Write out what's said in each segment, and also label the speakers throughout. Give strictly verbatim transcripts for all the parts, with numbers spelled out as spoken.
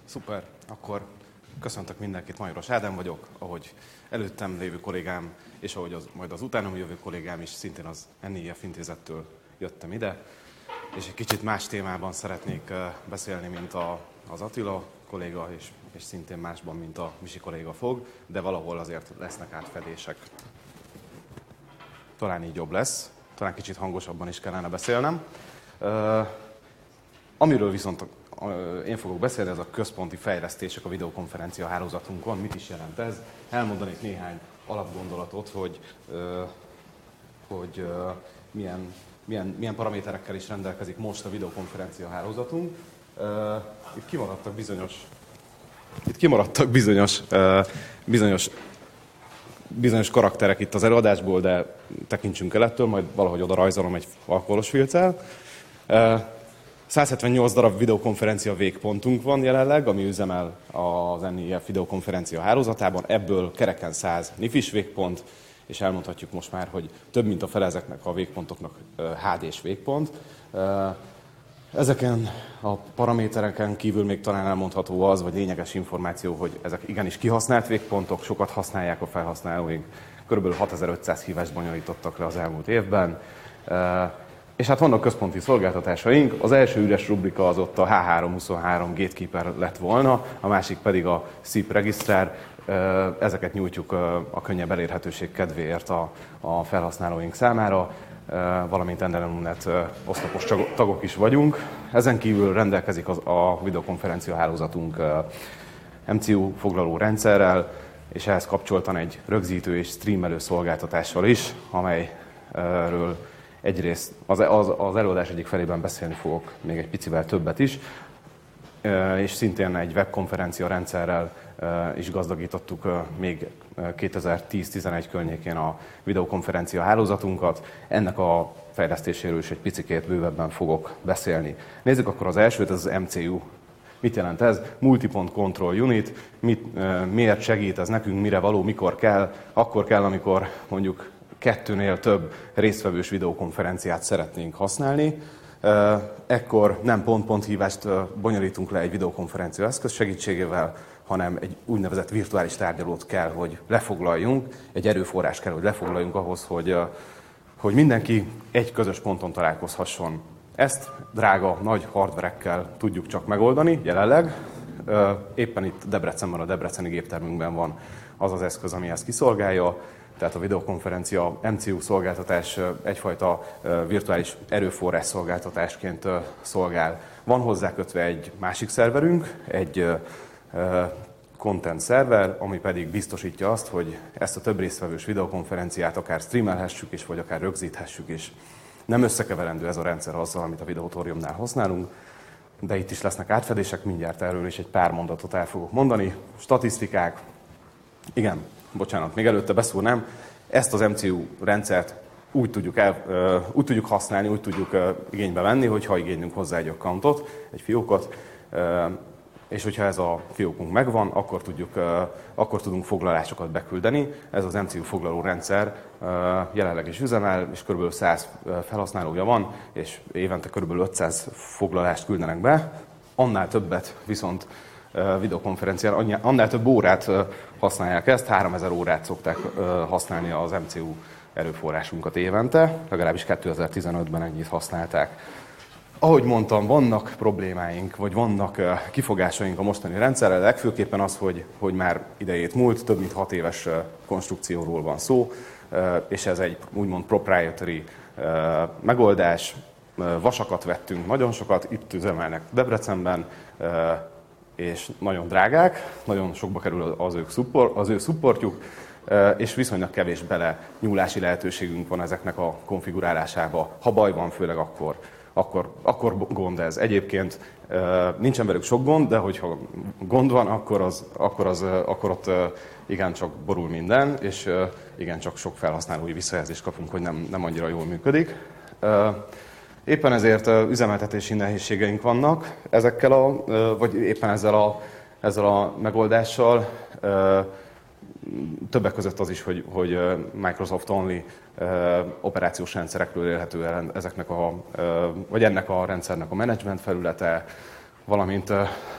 Speaker 1: Szuper, akkor köszöntök mindenkit, Majoros Ádám vagyok, ahogy előttem lévő kollégám, és ahogy az, majd az utánam jövő kollégám is szintén az en i ef intézettől jöttem ide, és egy kicsit más témában szeretnék beszélni, mint a, az Attila kolléga, és, és szintén másban, mint a Misi kolléga fog, de valahol azért lesznek átfedések. Talán így jobb lesz, talán kicsit hangosabban is kellene beszélnem. Uh, amiről viszont én fogok beszélni, ez a központi fejlesztések a videokonferencia hálózatunkon. Mit is jelent ez? Elmondanék néhány alapgondolatot, hogy, hogy milyen, milyen, milyen paraméterekkel is rendelkezik most a videokonferencia hálózatunk. Itt kimaradtak bizonyos, itt kimaradtak bizonyos, bizonyos, bizonyos karakterek itt az előadásból, de tekintsünk el ettől, majd valahogy oda rajzolom egy alkoholos filccel. száz hetvennyolc darab videokonferencia végpontunk van jelenleg, ami üzemel az en i ef videokonferencia hálózatában, ebből kereken száz nifis végpont, és elmondhatjuk most már, hogy több mint a fele ezeknek a végpontoknak há dés végpont. Ezeken a paramétereken kívül még talán elmondható az, vagy lényeges információ, hogy ezek igenis kihasznált végpontok, sokat használják a felhasználóink, kb. hatezer-ötszáz hívást bonyolítottak le az elmúlt évben. És hát vannak központi szolgáltatásaink, az első üres rubrika az ott a há háromszázhuszonhárom Gatekeeper lett volna, a másik pedig a szíp regisztrár, ezeket nyújtjuk a könnyebb elérhetőség kedvéért a, a felhasználóink számára, valamint en el em net oszlopos tagok is vagyunk. Ezen kívül rendelkezik az, a videokonferencia hálózatunk em cé u foglaló rendszerrel, és ehhez kapcsoltan egy rögzítő és streamelő szolgáltatással is, amelyről egyrészt az, az, az előadás egyik felében beszélni fogok még egy picivel többet is, és szintén egy webkonferencia rendszerrel is gazdagítottuk még kétezer-tíz-tizenegy környékén a videokonferencia hálózatunkat. Ennek a fejlesztéséről is egy picikét bővebben fogok beszélni. Nézzük akkor az elsőt, ez az em cé u. Mit jelent ez? Multi-Point Control Unit. Mit, miért segít ez nekünk, mire való, mikor kell? Akkor kell, amikor mondjuk kettőnél több résztvevős videokonferenciát szeretnénk használni. Ekkor nem pont-pont hívást bonyolítunk le egy videokonferencia eszköz segítségével, hanem egy úgynevezett virtuális tárgyalót kell, hogy lefoglaljunk, egy erőforrás kell, hogy lefoglaljunk ahhoz, hogy, hogy mindenki egy közös ponton találkozhasson. Ezt drága, nagy hardverekkel tudjuk csak megoldani jelenleg. Éppen itt Debrecenben, a debreceni géptermünkben van az az eszköz, ami ezt kiszolgálja. Tehát a videokonferencia em cé u szolgáltatás egyfajta virtuális erőforrás szolgáltatásként szolgál. Van hozzá kötve egy másik szerverünk, egy content szerver, ami pedig biztosítja azt, hogy ezt a több résztvevős videokonferenciát akár streamelhessük is, vagy akár rögzíthessük is. Nem összekeverendő ez a rendszer azzal, amit a Videotoriumnál használunk, de itt is lesznek átfedések, mindjárt erről is egy pár mondatot el fogok mondani. Statisztikák, igen. Bocsánat, még előtte beszúrnám, ezt az em cé u rendszert úgy tudjuk, el, úgy tudjuk használni, úgy tudjuk igénybe venni, hogyha igényünk hozzá egy accountot, egy fiókot, és hogyha ez a fiókunk megvan, akkor, tudjuk, akkor tudunk foglalásokat beküldeni. Ez az em cé u foglaló rendszer jelenleg is üzemel, és kb. száz felhasználója van, és évente kb. ötszáz foglalást küldenek be. Annál többet viszont videokonferencián, annál több órát használják ezt, háromezer órát szokták használni az em cé u erőforrásunkat évente, legalábbis kétezer-tizenötben ennyit használták. Ahogy mondtam, vannak problémáink, vagy vannak kifogásaink a mostani rendszerrel, legfőképpen az, hogy, hogy már idejét múlt, több mint hat éves konstrukcióról van szó, és ez egy úgymond proprietary megoldás. Vasakat vettünk, nagyon sokat, itt üzemelnek Debrecenben, és nagyon drágák, nagyon sokba kerül az ő, support, az ő supportjuk, és viszonylag kevés bele nyúlási lehetőségünk van ezeknek a konfigurálásába. Ha baj van, főleg akkor, akkor, akkor gond ez. Egyébként nincsen velük sok gond, de hogyha gond van, akkor, az, akkor, az, akkor ott igencsak borul minden, és igencsak sok felhasználói visszajelzést kapunk, hogy nem, nem annyira jól működik. Éppen ezért üzemeltetési nehézségeink vannak ezekkel a, vagy éppen ezzel a, ezzel a megoldással. Többek között az is, hogy, hogy Microsoft Only operációs rendszerekről élhető el ezeknek a, vagy ennek a rendszernek a menedzsment felülete, valamint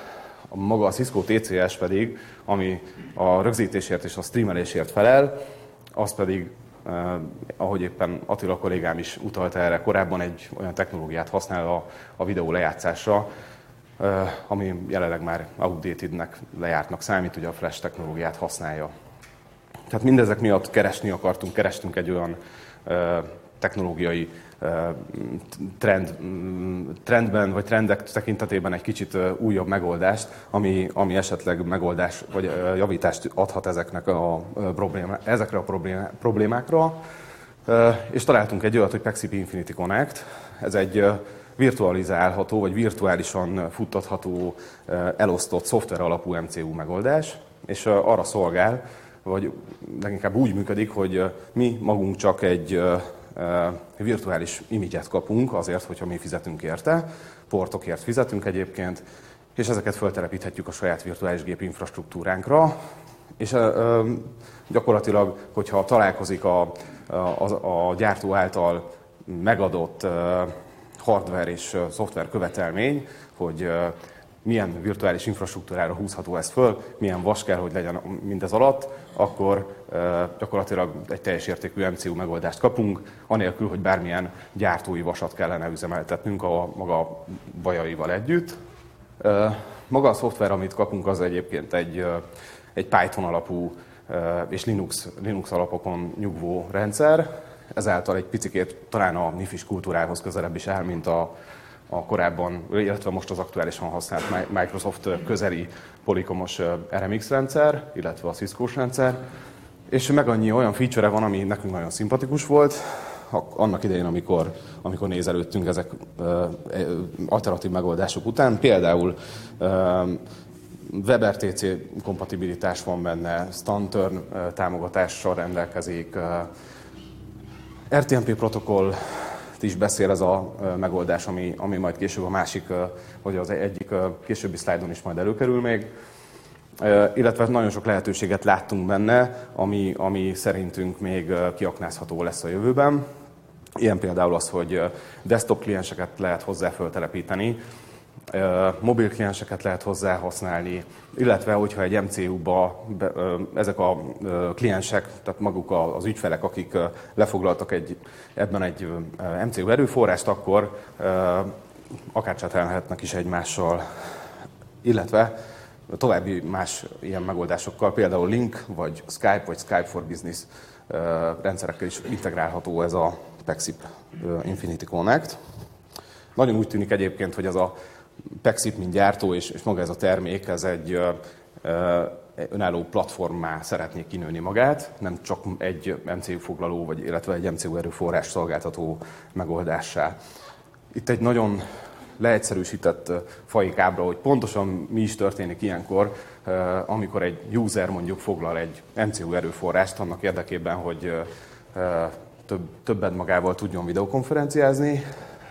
Speaker 1: A maga a Cisco té cé es pedig, ami a rögzítésért és a streamelésért felel, az pedig, eh, ahogy éppen Attila kollégám is utalta erre korábban, egy olyan technológiát használ a, a videó lejátszásra, eh, ami jelenleg már outdatednek, lejártnak számít, ugye a flash technológiát használja. Tehát mindezek miatt keresni akartunk, kerestünk egy olyan eh, technológiai trend, trendben, vagy trendek tekintetében egy kicsit újabb megoldást, ami, ami esetleg megoldás, vagy javítást adhat ezeknek a problémá, ezekre a problémákra. És találtunk egy olyat, hogy Pexip Infinity Connect. Ez egy virtualizálható, vagy virtuálisan futtatható, elosztott szoftver alapú em cé u megoldás, és arra szolgál, vagy leginkább úgy működik, hogy mi magunk csak egy virtuális imidzset kapunk azért, hogyha mi fizetünk érte, portokért fizetünk egyébként, és ezeket feltelepíthetjük a saját virtuális gép infrastruktúránkra, és gyakorlatilag, hogyha találkozik a, a, a gyártó által megadott hardware és szoftver követelmény, hogy milyen virtuális infrastruktúrára húzható ez föl, milyen vas kell, hogy legyen mindez alatt, akkor gyakorlatilag egy teljes értékű em cé u megoldást kapunk, anélkül, hogy bármilyen gyártói vasat kellene üzemeltetnünk a maga bajaival együtt. Maga a szoftver, amit kapunk, az egyébként egy, egy Python alapú és Linux, Linux alapokon nyugvó rendszer, ezáltal egy picikét talán a nifis kultúrához közelebb is áll, mint a a korábban, illetve most az aktuálisan használt Microsoft közeli polikomos er em iksz rendszer, illetve a Cisco-s rendszer. És meg annyi olyan feature van, ami nekünk nagyon szimpatikus volt, annak idején, amikor, amikor nézelődtünk ezek alternatív megoldások után. Például WebRTC kompatibilitás van benne, Stunturn támogatással rendelkezik, er té em pé protokoll is beszél ez a megoldás, ami, ami majd később a másik, vagy az egyik későbbi szlájdon is majd előkerül még. Illetve nagyon sok lehetőséget láttunk benne, ami, ami szerintünk még kiaknázható lesz a jövőben. Ilyen például az, hogy desktop klienseket lehet hozzá föltelepíteni, mobil klienseket lehet hozzá használni, illetve hogyha egy em cé u-ba ezek a kliensek, tehát maguk az ügyfelek, akik lefoglaltak egy, ebben egy em cé u erőforrást, akkor akár csetelhetnek is egymással, illetve további más ilyen megoldásokkal, például Link, vagy Skype, vagy Skype for Business rendszerekkel is integrálható ez a Pexip Infinity Connect. Nagyon úgy tűnik egyébként, hogy ez a Pexip, mint gyártó, és, és maga ez a termék, ez egy ö, ö, önálló platformmá szeretné kinőni magát, nem csak egy em cé u foglaló, vagy illetve egy em cé u erőforrás szolgáltató megoldássá. Itt egy nagyon leegyszerűsített faik ábra, hogy pontosan mi is történik ilyenkor, amikor egy user mondjuk foglal egy em cé u erőforrást annak érdekében, hogy több, többet magával tudjon videokonferenciázni.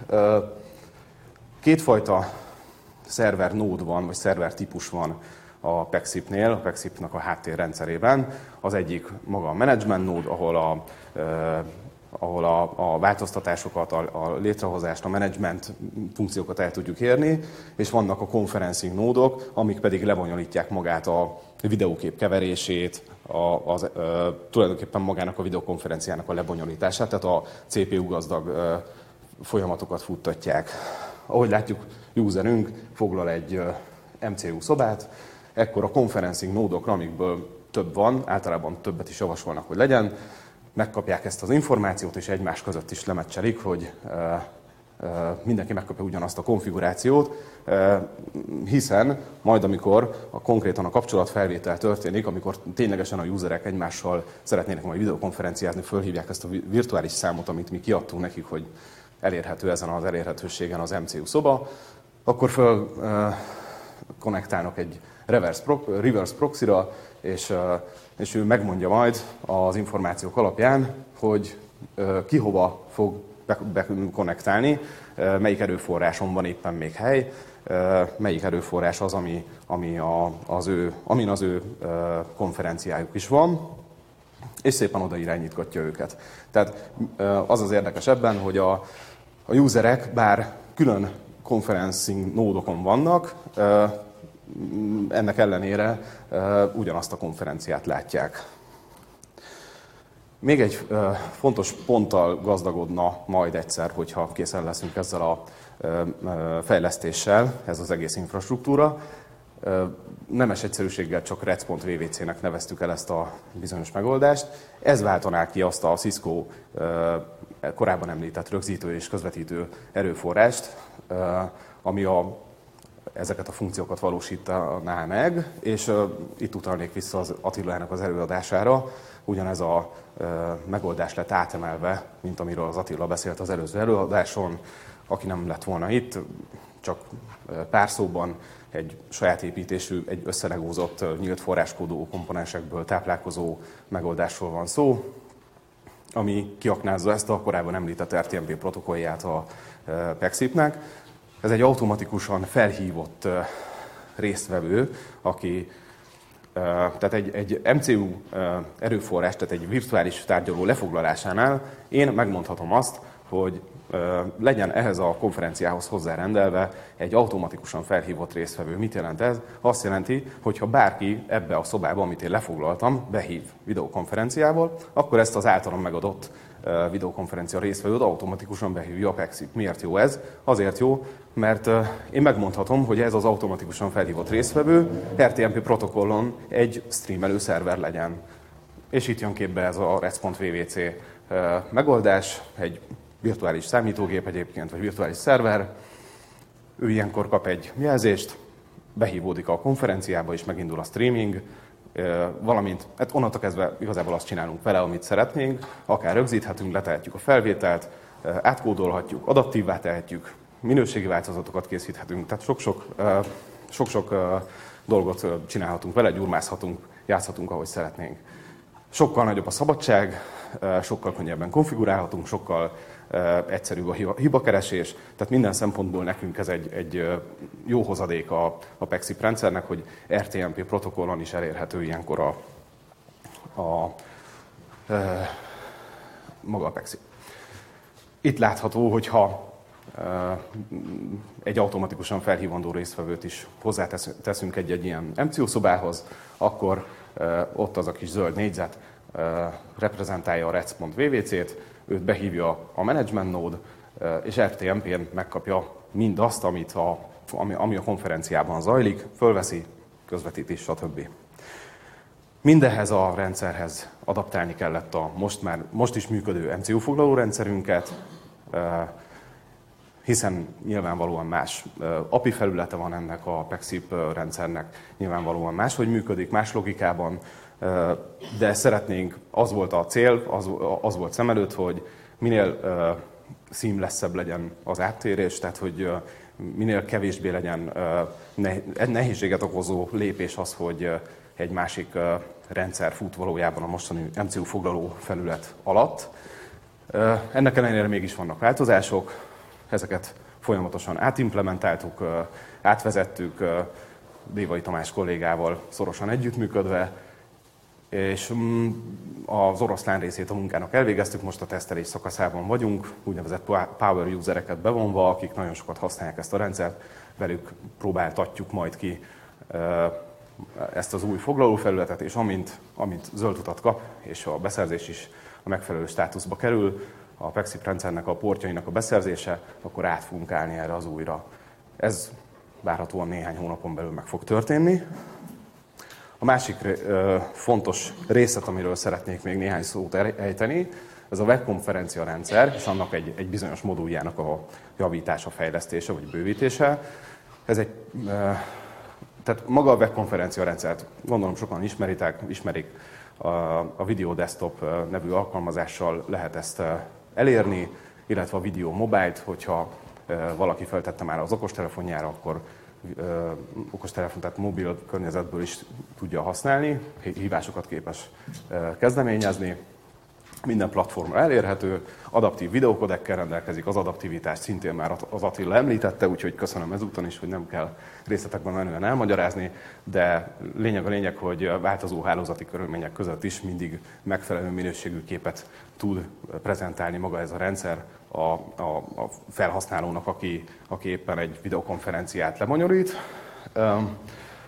Speaker 1: Kétfajta szerver nód van, vagy szerver típus van a Pexipnél, a Pexipnak a háttérrendszerében. Az egyik maga a management nód, ahol a, eh, ahol a, a változtatásokat, a, a létrehozást, a management funkciókat el tudjuk érni, és vannak a conferencing nódok, amik pedig lebonyolítják magát a videókép keverését, a, az, e, tulajdonképpen magának a videokonferenciának a lebonyolítását, tehát a cé pé u gazdag e, folyamatokat futtatják. Ahogy látjuk, userünk foglal egy em cé u szobát, ekkor a conferencing nódokra, amikből több van, általában többet is javasolnak, hogy legyen, megkapják ezt az információt, és egymás között is lemeccselik, hogy mindenki megkapja ugyanazt a konfigurációt, hiszen majd amikor a konkrétan a kapcsolatfelvétel történik, amikor ténylegesen a userek egymással szeretnének majd videokonferenciázni, fölhívják ezt a virtuális számot, amit mi kiadtunk nekik, hogy elérhető ezen az elérhetőségen az em cé u szoba, akkor föl uh, konnektálnak egy reverse, pro, reverse proxy-ra, és, uh, és ő megmondja majd az információk alapján, hogy uh, ki hova fog bekonnektálni, uh, melyik erőforráson van éppen még hely, uh, melyik erőforrás az, ami, ami a, az ő, amin az ő uh, konferenciájuk is van, és szépen oda irányítgatja őket. Tehát uh, az az érdekes ebben, hogy a A userek, bár külön conferencing nódokon vannak, ennek ellenére ugyanazt a konferenciát látják. Még egy fontos ponttal gazdagodna majd egyszer, hogyha készen leszünk ezzel a fejlesztéssel, ez az egész infrastruktúra. Nemes egyszerűséggel csak rec.vvc-nek neveztük el ezt a bizonyos megoldást. Ez váltaná ki azt a Cisco korábban említett rögzítő és közvetítő erőforrást, ami a, ezeket a funkciókat valósítaná meg, és itt utalnék vissza az Attilának az előadására. Ugyanez a megoldás lett átemelve, mint amiről az Attila beszélt az előző előadáson. Aki nem lett volna itt, csak pár szóban egy saját építésű, egy összelegózott, nyílt forráskódú komponensekből táplálkozó megoldásról van szó, ami kiaknázza ezt a korábban említett er té em pé protokollját a Pexipnek. Ez egy automatikusan felhívott résztvevő, aki tehát egy, egy em cé u erőforrás, tehát egy virtuális tárgyaló lefoglalásánál én megmondhatom azt, hogy legyen ehhez a konferenciához hozzárendelve egy automatikusan felhívott résztvevő. Mit jelent ez? Azt jelenti, hogy ha bárki ebbe a szobába, amit én lefoglaltam, behív videokonferenciával, akkor ezt az általam megadott videokonferencia résztvevőt automatikusan behívja a Pexip. Miért jó ez? Azért jó, mert én megmondhatom, hogy ez az automatikusan felhívott résztvevő er té em pé protokollon egy streamelő szerver legyen. És itt jön képbe ez a rec.vvc megoldás, egy virtuális számítógép egyébként, vagy virtuális szerver. Ő ilyenkor kap egy jelzést, behívódik a konferenciába, és megindul a streaming, valamint, hát onnantól kezdve igazából azt csinálunk vele, amit szeretnénk, akár rögzíthetünk, letehetjük a felvételt, átkódolhatjuk, adaptívvá tehetjük, minőségi változatokat készíthetünk, tehát sok-sok, sok-sok dolgot csinálhatunk vele, gyurmázhatunk, játszhatunk, ahogy szeretnénk. Sokkal nagyobb a szabadság, sokkal könnyebben konfigurálhatunk, sokkal egyszerűbb a hibakeresés, tehát minden szempontból nekünk ez egy, egy jó hozadék a, a Pexip rendszernek, hogy er té em pé protokollon is elérhető ilyenkor a, a, a, maga a Pexip. Itt látható, hogyha egy automatikusan felhívandó résztvevőt is hozzáteszünk egy-egy ilyen em cé u szobához, akkor ott az a kis zöld négyzet reprezentálja a rec.vvc-t, őt behívja a management node, és er té em pén megkapja mindazt, amit a, ami, ami a konferenciában zajlik, fölveszi, közvetítés, stb. Mindehhez a rendszerhez adaptálni kellett a most, már, most is működő em cé u foglaló rendszerünket, hiszen nyilvánvalóan más á pé i felülete van ennek a Pexip rendszernek, nyilvánvalóan máshogy működik, más logikában, de szeretnénk, az volt a cél, az, az volt szem előtt, hogy minél seamless-ebb legyen az áttérés, tehát hogy minél kevésbé legyen nehézséget okozó lépés az, hogy egy másik rendszer fut valójában a mostani em cé u foglaló felület alatt. Ennek ellenére mégis vannak változások, ezeket folyamatosan átimplementáltuk, átvezettük Dévai Tamás kollégával szorosan együttműködve, és az oroszlán részét a munkának elvégeztük, most a tesztelés szakaszában vagyunk, úgynevezett power usereket bevonva, akik nagyon sokat használják ezt a rendszert, velük próbáltatjuk majd ki ezt az új foglalófelületet, és amint, amint zöld utat kap, és a beszerzés is a megfelelő státuszba kerül, a Pexip rendszernek a portjainak a beszerzése, akkor át fogunk állni erre az újra. Ez várhatóan néhány hónapon belül meg fog történni. A másik ö, fontos részlet, amiről szeretnék még néhány szót ejteni, ez a webkonferencia rendszer, és annak egy, egy bizonyos moduljának a javítása, fejlesztése vagy bővítése. Ez egy, ö, tehát maga a webkonferencia rendszert gondolom sokan ismeritek, ismerik, a, a Video Desktop nevű alkalmazással lehet ezt elérni, illetve a Video Mobile-t, hogyha valaki feltette már az okostelefonjára, akkor okostelefon, tehát mobil környezetből is tudja használni, hívásokat képes kezdeményezni. Minden platformra elérhető, adaptív videókodekkel rendelkezik, az adaptivitást szintén már az Attila említette, úgyhogy köszönöm ezúton is, hogy nem kell részletekben menően elmagyarázni, de lényeg a lényeg, hogy változó hálózati körülmények között is mindig megfelelő minőségű képet tud prezentálni maga ez a rendszer a, a, a felhasználónak, aki, aki éppen egy videokonferenciát lebonyolít.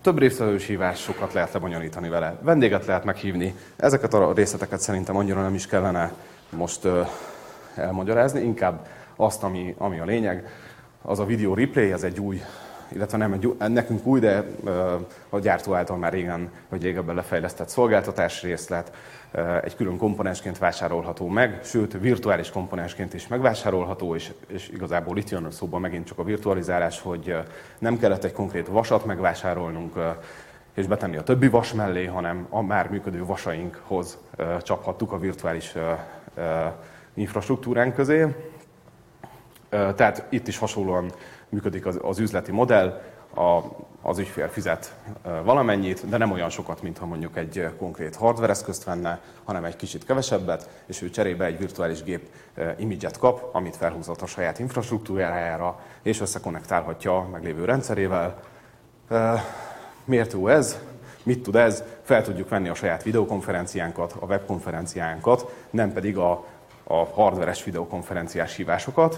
Speaker 1: Több résztvevős hívásokat lehet lebonyolítani vele, vendéget lehet meghívni. Ezeket a részleteket szerintem annyira nem is kellene most uh, elmagyarázni, inkább azt, ami, ami a lényeg. Az a video replay, ez egy új, illetve nem egy új, nekünk új, de uh, a gyártó által már régen, vagy régebben lefejlesztett szolgáltatás részlet, uh, egy külön komponensként vásárolható meg, sőt, virtuális komponensként is megvásárolható, és, és igazából itt jön szóba megint csak a virtualizálás, hogy uh, nem kellett egy konkrét vasat megvásárolnunk, uh, és betenni a többi vas mellé, hanem a már működő vasainkhoz uh, csaphattuk a virtuális uh, uh, infrastruktúránk közé. Uh, tehát itt is hasonlóan működik az, az üzleti modell, a, az ügyfél fizet valamennyit, de nem olyan sokat, mintha mondjuk egy konkrét hardware eszközt venne, hanem egy kicsit kevesebbet, és ő cserébe egy virtuális gép image-et kap, amit felhúzott a saját infrastruktúrájára, és összekonnektálhatja a meglévő rendszerével. Miért jó ez? Mit tud ez? Fel tudjuk venni a saját videokonferenciánkat, a webkonferenciánkat, nem pedig a, a hardveres videokonferenciás hívásokat.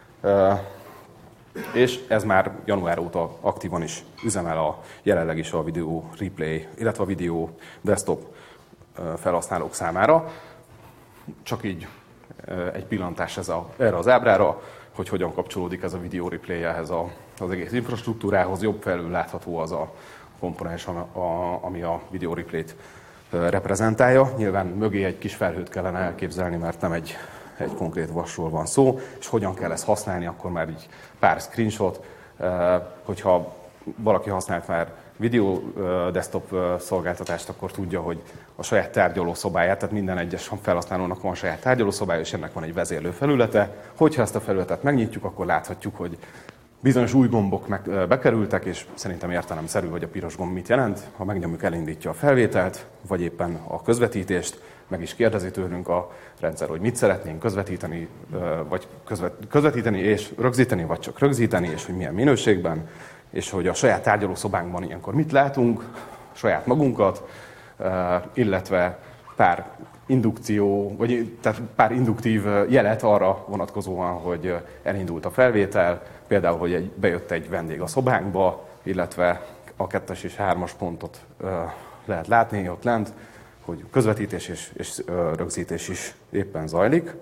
Speaker 1: És ez már január óta aktívan is üzemel a jelenleg is a Video Replay, illetve a Video Desktop felhasználók számára. Csak így egy pillantás ez a, erre az ábrára, hogy hogyan kapcsolódik ez a Video Replay-hez az egész infrastruktúrához. Jobb felül látható az a komponens, ami a Video Replay-t reprezentálja. Nyilván mögé egy kis felhőt kellene elképzelni, mert nem egy egy konkrét vasról van szó, és hogyan kell ezt használni, akkor már így pár screenshot, hogyha valaki használt már video desktop szolgáltatást, akkor tudja, hogy a saját tárgyalószobáját, tehát minden egyes felhasználónak van saját tárgyalószobája, és ennek van egy vezérlő felülete. Hogyha ezt a felületet megnyitjuk, akkor láthatjuk, hogy bizonyos új gombok meg bekerültek, és szerintem értelemszerű, hogy a piros gomb mit jelent. Ha megnyomjuk, elindítja a felvételt, vagy éppen a közvetítést, meg is kérdezi tőlünk a rendszer, hogy mit szeretnénk közvetíteni, vagy közvetíteni és rögzíteni, vagy csak rögzíteni, és hogy milyen minőségben, és hogy a saját tárgyalószobánkban ilyenkor mit látunk, saját magunkat, illetve pár indukció, vagy tehát pár induktív jelet arra vonatkozóan, hogy elindult a felvétel, például, hogy egy, bejött egy vendég a szobánkba, illetve a kettes és hármas pontot lehet látni ott lent, hogy közvetítés és, és rögzítés is éppen zajlik.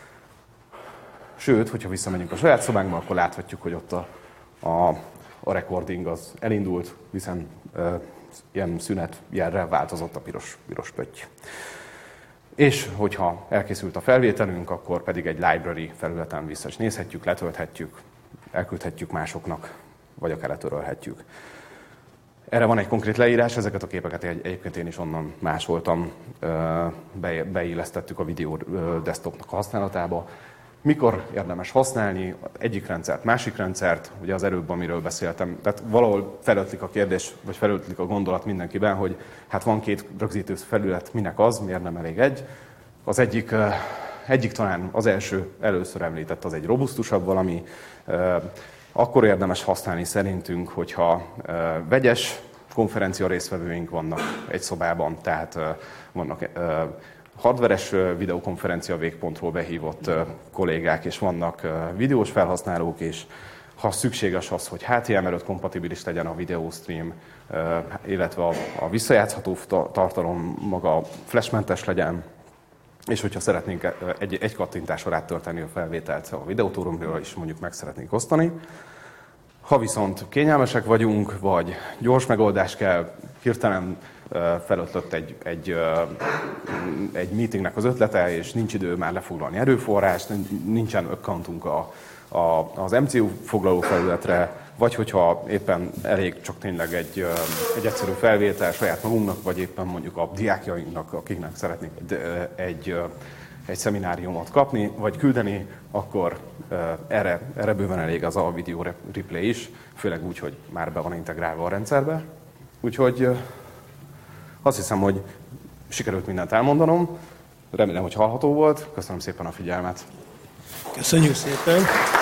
Speaker 1: Sőt, hogyha visszamegyünk a saját szobánkba, akkor láthatjuk, hogy ott a, a, a recording az elindult, hiszen e, ilyen szünetjelre változott a piros, piros pötty. És hogyha elkészült a felvételünk, akkor pedig egy library felületen vissza is nézhetjük, letölthetjük, elküldhetjük másoknak, vagy akár letörölhetjük. Erre van egy konkrét leírás, ezeket a képeket egyébként én is onnan másoltam, beillesztettük a Video Desktopnak a használatába. Mikor érdemes használni egyik rendszert, másik rendszert, ugye az előbb, amiről beszéltem, tehát valahol felötlik a kérdés, vagy felötlik a gondolat mindenkiben, hogy hát van két rögzítő felület, minek az, miért nem elég egy. Az egyik, egyik talán az első, először említett, az egy robusztusabb valami, akkor érdemes használni szerintünk, hogyha vegyes konferencia résztvevőink vannak egy szobában, tehát vannak hardveres videokonferencia végpontról behívott kollégák, és vannak videós felhasználók, és ha szükséges az, hogy há té em el öt kompatibilis legyen a videóstream, illetve a, a visszajátszható tartalom maga flashmentes legyen, és hogyha szeretnénk egy, egy kattintásra áttölteni a felvételt a videótórumról is mondjuk meg szeretnénk osztani. Ha viszont kényelmesek vagyunk, vagy gyors megoldás kell, hirtelen felötlött egy, egy, egy meetingnek az ötlete, és nincs idő már lefoglalni erőforrást, nincsen accountunk a, a, az em cé u foglaló felületre, vagy hogyha éppen elég csak tényleg egy, egy egyszerű felvétel saját magunknak, vagy éppen mondjuk a diákjainknak, akiknek szeretnénk egy, egy, egy szemináriumot kapni, vagy küldeni, akkor erre, erre bőven elég az a Video Replay is, főleg úgy, hogy már be van integrálva a rendszerbe. Úgyhogy azt hiszem, hogy sikerült mindent elmondanom. Remélem, hogy hallható volt. Köszönöm szépen a figyelmet.
Speaker 2: Köszönjük szépen!